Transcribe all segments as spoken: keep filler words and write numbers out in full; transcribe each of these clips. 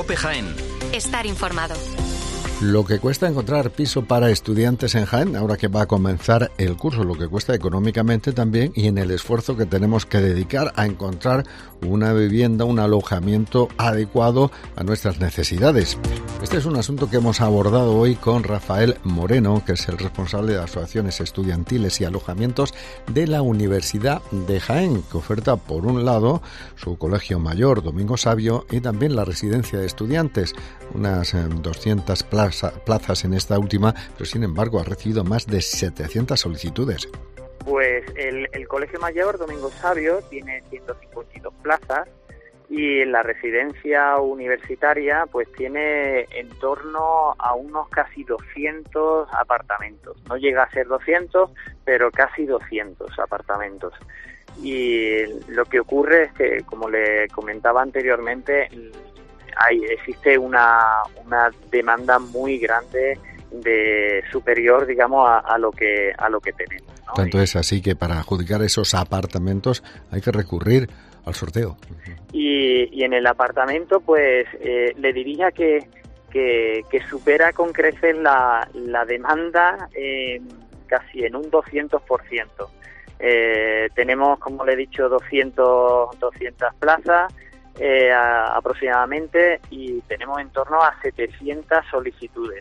COPE Jaén. Estar informado. Lo que cuesta encontrar piso para estudiantes en Jaén, ahora que va a comenzar el curso, lo que cuesta económicamente también y en el esfuerzo que tenemos que dedicar a encontrar una vivienda, un alojamiento adecuado a nuestras necesidades. Este es un asunto que hemos abordado hoy con Rafael Moreno, que es el responsable de asociaciones estudiantiles y alojamientos de la Universidad de Jaén, que oferta por un lado su colegio mayor, Domingo Savio, y también la residencia de estudiantes, unas eh, doscientas plazas plazas en esta última, pero sin embargo ha recibido más de setecientas solicitudes. Pues el, el Colegio Mayor Domingo Savio tiene ciento cincuenta y dos plazas y la residencia universitaria pues tiene en torno a unos casi doscientos apartamentos. No llega a ser doscientos, pero casi doscientos apartamentos. Y lo que ocurre es que, como le comentaba anteriormente, Hay, existe una, una demanda muy grande de superior, digamos, a, a lo que a lo que tenemos, ¿no? Tanto es así que para adjudicar esos apartamentos hay que recurrir al sorteo. Y, y en el apartamento, pues, eh, le diría que, que, que supera con creces la, la demanda eh, casi en un doscientos por ciento. Eh, tenemos, como le he dicho, doscientas plazas, Eh, a, aproximadamente, y tenemos en torno a setecientas solicitudes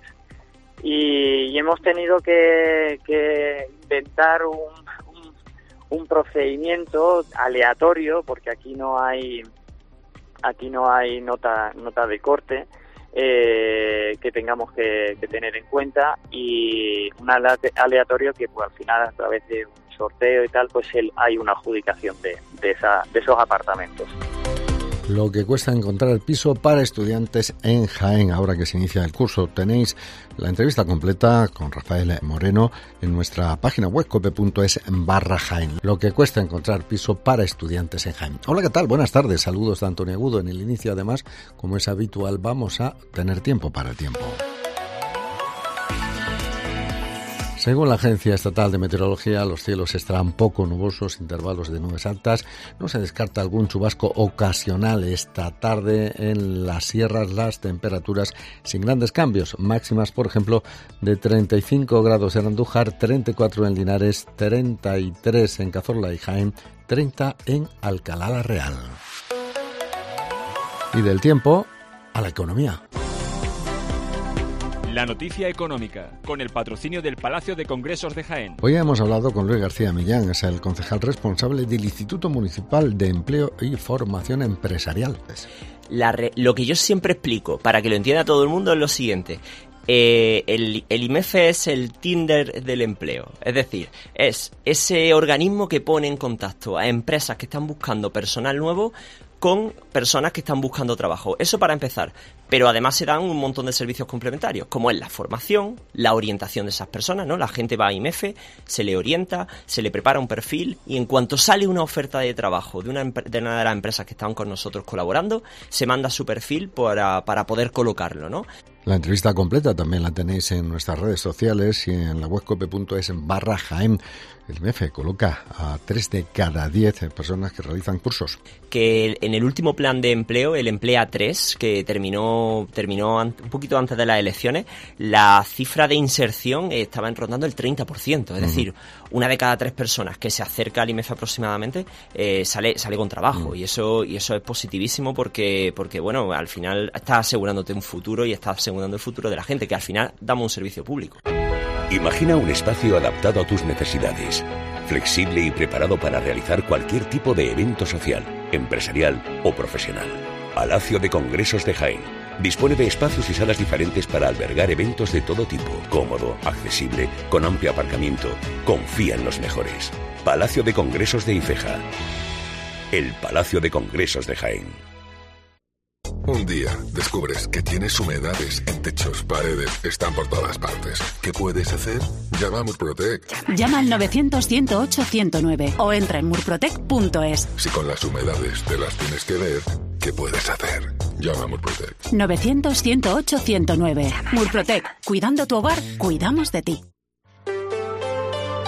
y, y hemos tenido que, que inventar un, un, un procedimiento aleatorio, porque aquí no hay aquí no hay nota nota de corte eh, que tengamos que, que tener en cuenta, y un aleatorio que pues al final, a través de un sorteo y tal, pues el, hay una adjudicación de, de, esa, de esos apartamentos. Lo que cuesta encontrar el piso para estudiantes en Jaén, ahora que se inicia el curso. Tenéis la entrevista completa con Rafael Moreno en nuestra página web cope punto es barra Jaén. Lo que cuesta encontrar piso para estudiantes en Jaén. Hola, ¿qué tal? Buenas tardes. Saludos de Antonio Agudo. En el inicio, además, como es habitual, vamos a tener tiempo para el tiempo. Según la Agencia Estatal de Meteorología, los cielos estarán poco nubosos, intervalos de nubes altas. No se descarta algún chubasco ocasional esta tarde en las sierras. Las temperaturas sin grandes cambios. Máximas, por ejemplo, de treinta y cinco grados en Andújar, treinta y cuatro en Linares, treinta y tres en Cazorla y Jaén, treinta en Alcalá la Real. Y del tiempo a la economía. La noticia económica, con el patrocinio del Palacio de Congresos de Jaén. Hoy hemos hablado con Luis García Millán, es el concejal responsable del Instituto Municipal de Empleo y Formación Empresarial. La re, lo que yo siempre explico, para que lo entienda todo el mundo, es lo siguiente. Eh, el, el I M E F es el Tinder del empleo, es decir, es ese organismo que pone en contacto a empresas que están buscando personal nuevo con personas que están buscando trabajo. Eso para empezar. Pero además se dan un montón de servicios complementarios, como es la formación, la orientación de esas personas, ¿no? La gente va a I M E F, se le orienta, se le prepara un perfil, y en cuanto sale una oferta de trabajo de una, de una de las empresas que están con nosotros colaborando, se manda su perfil para, para poder colocarlo, ¿no? La entrevista completa también la tenéis en nuestras redes sociales y en la web cope punto es barra Jaén. El I M E F coloca a tres de cada diez personas que realizan cursos. Que en el último plan de empleo, el Emplea tres, que terminó terminó un poquito antes de las elecciones, la cifra de inserción estaba rondando el treinta por ciento. Es uh-huh. decir, una de cada tres personas que se acerca al I M E F aproximadamente eh, sale sale con trabajo. Uh-huh. Y eso y eso es positivísimo porque, porque bueno, al final estás asegurándote un futuro y estás asegurando el futuro de la gente, que al final damos un servicio público. Imagina un espacio adaptado a tus necesidades, flexible y preparado para realizar cualquier tipo de evento social, empresarial o profesional. Palacio de Congresos de Jaén. Dispone de espacios y salas diferentes para albergar eventos de todo tipo, cómodo, accesible, con amplio aparcamiento. Confía en los mejores. Palacio de Congresos de Ifeja. El Palacio de Congresos de Jaén. Un día descubres que tienes humedades en techos, paredes, están por todas partes. ¿Qué puedes hacer? Llama a Murprotec. Llama al novecientos, ciento ocho, ciento nueve o entra en murprotec punto es. Si con las humedades te las tienes que ver, ¿qué puedes hacer? Llama a Murprotec. novecientos, ciento ocho, ciento nueve. Murprotec. Cuidando tu hogar, cuidamos de ti.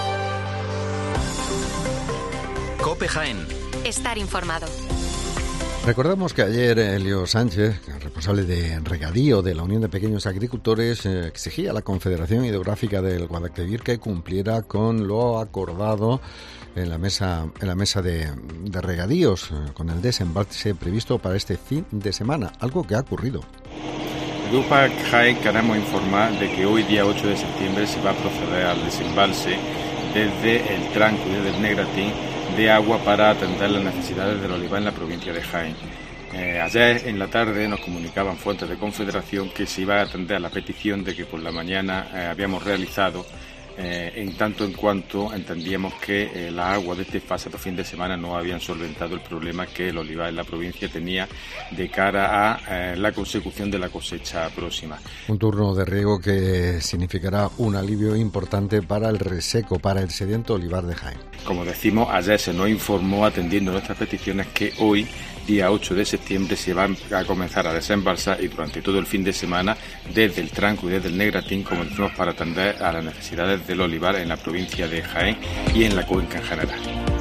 COPE Jaén. Estar informado. Recordamos que ayer Elio Sánchez, responsable de regadío de la Unión de Pequeños Agricultores, eh, exigía a la Confederación Hidrográfica del Guadalquivir que cumpliera con lo acordado en la mesa en la mesa de, de regadíos, eh, con el desembalse previsto para este fin de semana, algo que ha ocurrido. El Grupo Jaén queremos informar de que hoy, día ocho de septiembre, se va a proceder al desembalse desde el Tranco y desde el Negratín de agua para atender las necesidades del olivar en la provincia de Jaén. Eh, ayer en la tarde nos comunicaban fuentes de Confederación que se iba a atender a la petición de que por la mañana eh, habíamos realizado, eh, en tanto en cuanto entendíamos que eh, las aguas de este pasado fin de semana no habían solventado el problema que el olivar en la provincia tenía de cara a eh, la consecución de la cosecha próxima. Un turno de riego que significará un alivio importante para el reseco, para el sediento olivar de Jaén. Como decimos, ayer se nos informó, atendiendo nuestras peticiones, que hoy, día ocho de septiembre, se van a comenzar a desembalsar y durante todo el fin de semana desde el Tranco y desde el Negratín, como decimos, para atender a las necesidades del olivar en la provincia de Jaén y en la cuenca en general.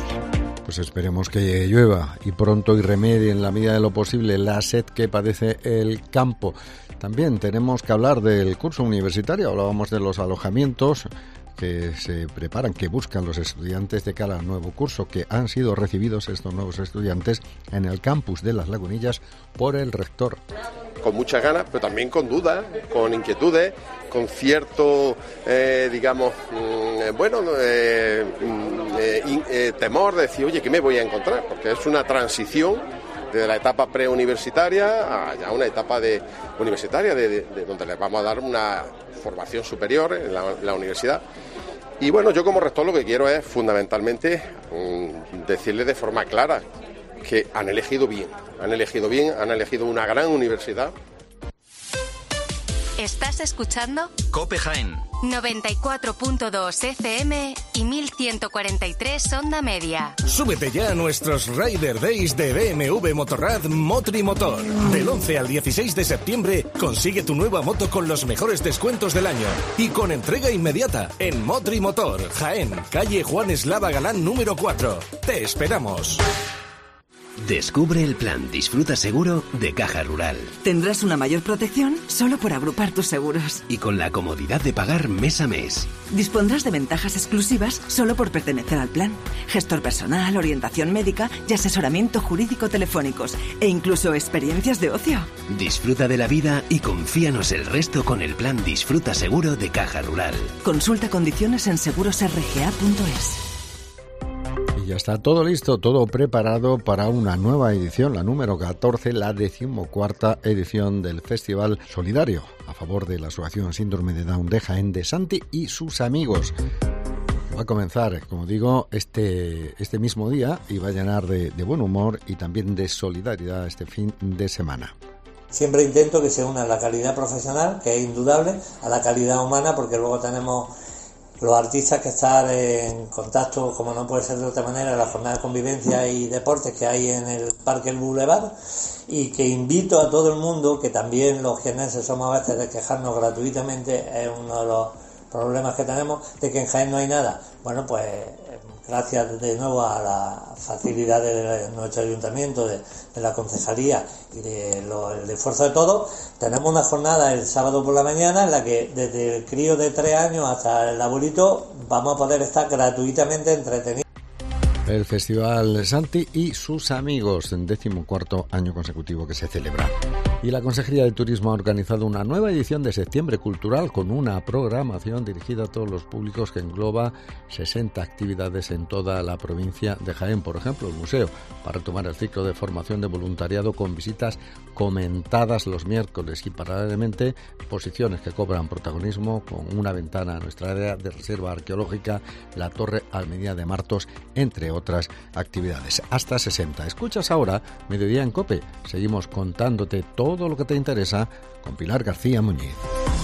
Pues esperemos que llueva y pronto y remedie en la medida de lo posible la sed que padece el campo. También tenemos que hablar del curso universitario, hablábamos de los alojamientos que se preparan, que buscan los estudiantes de cara al nuevo curso, que han sido recibidos estos nuevos estudiantes en el campus de Las Lagunillas por el rector. Con muchas ganas, pero también con dudas, con inquietudes, con cierto, eh, digamos, mm, bueno, eh, eh, eh, temor de decir, oye, ¿qué me voy a encontrar? Porque es una transición desde la etapa preuniversitaria a ya una etapa de universitaria, de, de, de donde les vamos a dar una formación superior en la, la universidad. Y bueno, yo como rector lo que quiero es fundamentalmente um, decirles de forma clara que han elegido bien, han elegido bien, han elegido una gran universidad. ¿Estás escuchando? COPE Jaén. noventa y cuatro punto dos F M y mil ciento cuarenta y tres onda media. Súbete ya a nuestros Rider Days de B M W Motorrad Motri Motor. Del once al dieciséis de septiembre consigue tu nueva moto con los mejores descuentos del año y con entrega inmediata en Motri Motor, Jaén, calle Juan Eslava Galán número cuatro. Te esperamos. Descubre el plan Disfruta Seguro de Caja Rural. Tendrás una mayor protección solo por agrupar tus seguros. Y con la comodidad de pagar mes a mes. Dispondrás de ventajas exclusivas solo por pertenecer al plan. Gestor personal, orientación médica y asesoramiento jurídico telefónicos. E incluso experiencias de ocio. Disfruta de la vida y confíanos el resto con el plan Disfruta Seguro de Caja Rural. Consulta condiciones en seguros r g a punto es. Ya está todo listo, todo preparado para una nueva edición, la número catorce, la decimocuarta edición del Festival Solidario a favor de la Asociación Síndrome de Down de Jaén de Santi y sus amigos. Va a comenzar, como digo, este, este mismo día y va a llenar de, de buen humor y también de solidaridad este fin de semana. Siempre intento que se una la calidad profesional, que es indudable, a la calidad humana, porque luego tenemos los artistas que están en contacto, como no puede ser de otra manera, en la jornada de convivencia y deportes que hay en el Parque El Boulevard, y que invito a todo el mundo, que también los jienenses somos a veces de quejarnos gratuitamente, es uno de los problemas que tenemos, de que en Jaén no hay nada. Bueno, pues gracias de nuevo a la facilidad de nuestro ayuntamiento, de, de la concejalía y del de esfuerzo de todos, tenemos una jornada el sábado por la mañana en la que desde el crío de tres años hasta el abuelito vamos a poder estar gratuitamente entretenidos. El Festival Santi y sus amigos, en decimocuarto año consecutivo que se celebra. Y la Consejería de Turismo ha organizado una nueva edición de Septiembre Cultural con una programación dirigida a todos los públicos que engloba sesenta actividades en toda la provincia de Jaén. Por ejemplo, el museo, para retomar el ciclo de formación de voluntariado con visitas comentadas los miércoles y paralelamente exposiciones que cobran protagonismo con una ventana a nuestra área de reserva arqueológica, la Torre Almería de Martos, entre otras actividades. Hasta sesenta. Escuchas ahora Mediodía en COPE. Seguimos contándote todo lo que te interesa con Pilar García Muñiz.